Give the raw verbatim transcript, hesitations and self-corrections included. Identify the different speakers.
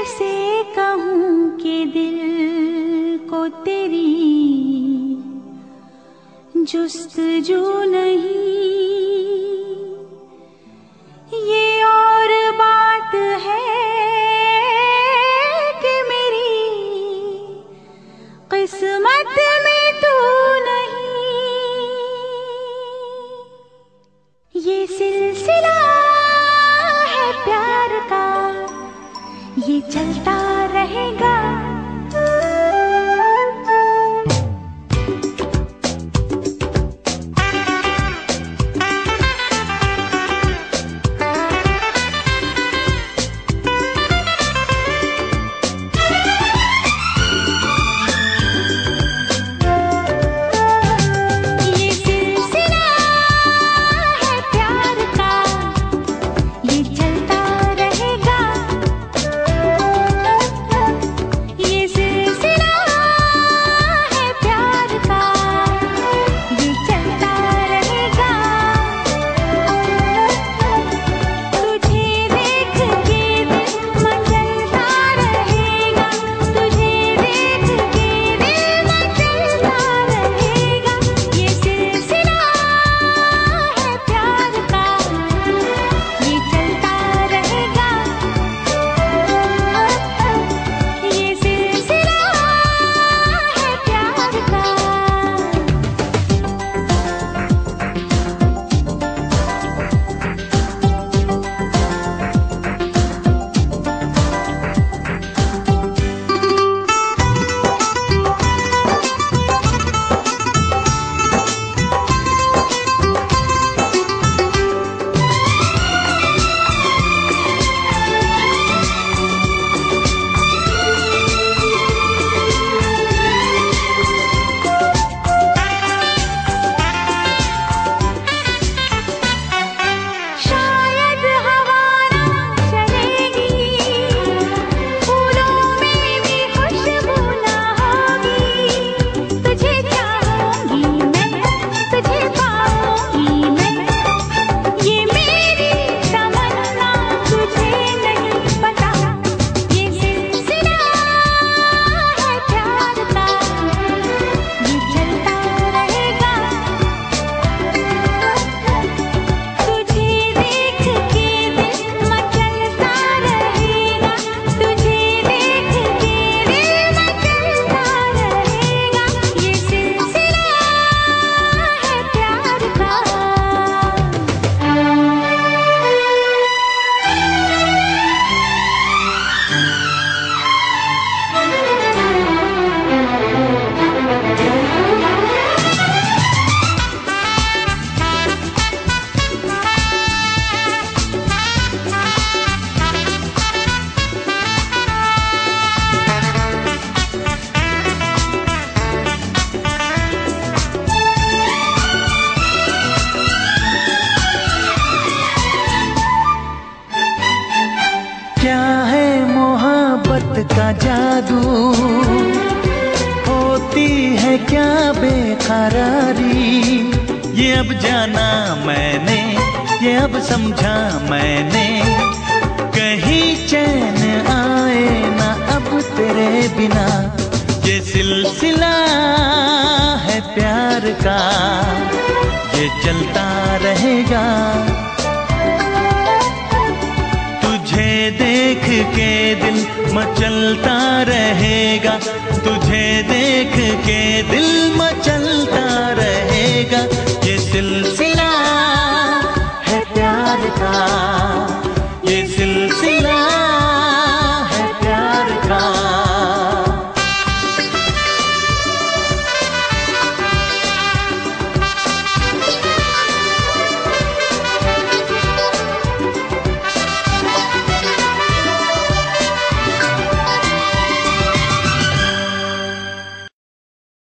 Speaker 1: कैसे कहूँ कि दिल को तेरी जुस्तजू नहीं। ये और बात है कि मेरी किस्मत में तू नहीं। ये सिलसिला है प्यार का, ये चलता रहेगा।
Speaker 2: का जादू होती है क्या बेकरारी। ये अब जाना मैंने, ये अब समझा मैंने, कहीं चैन आए ना अब तेरे बिना। ये सिलसिला है प्यार का, ये चलता रहेगा। तुझे देख के दिल मचलता रहेगा, तुझे देख के दिल मचलता रहेगा। ये सिलसिला